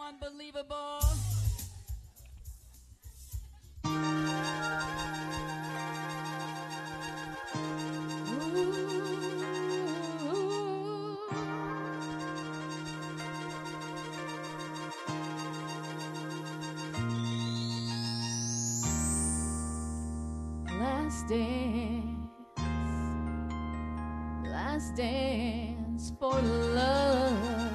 unbelievable. Last dance for love.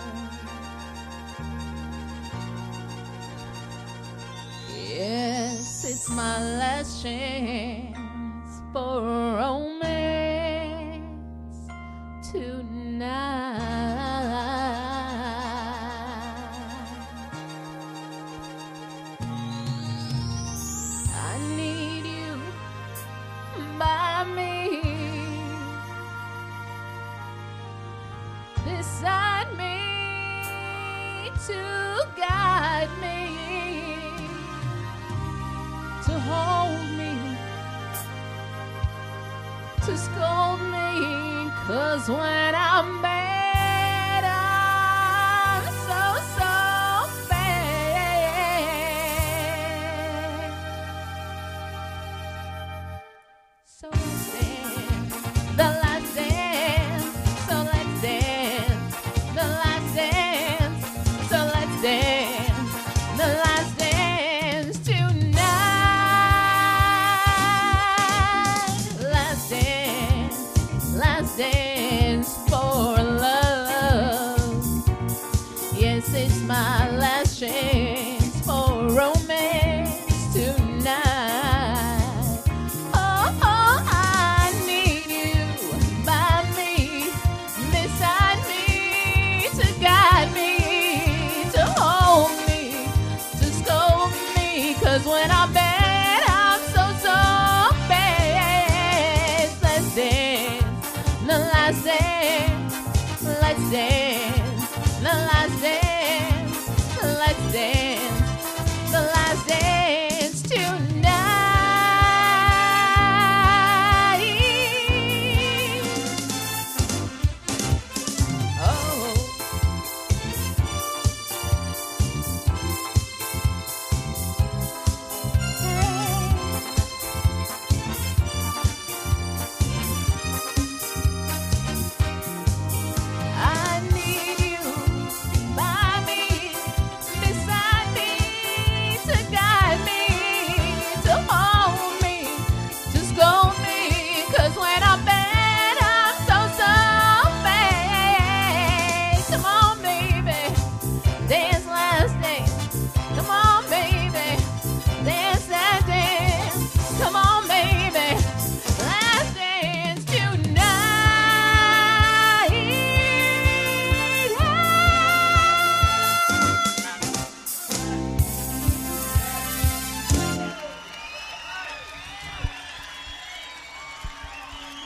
Yes, it's my last chance for romance tonight. I need you by me, beside me, to guide me, to hold me, to scold me, 'cause when I'm bad, I'm so, so bad. So let's dance, the last dance, so let's dance, the last dance, so let's dance, the last dance tonight. Last dance for love. Yes, it's my last chance for romance tonight. Oh, I need you by me, beside me, to guide me, to hold me, to scold me, 'cause when I'm bad, I'm so, so bad. Let's dance, the last dance, let's dance, the last dance, let's dance.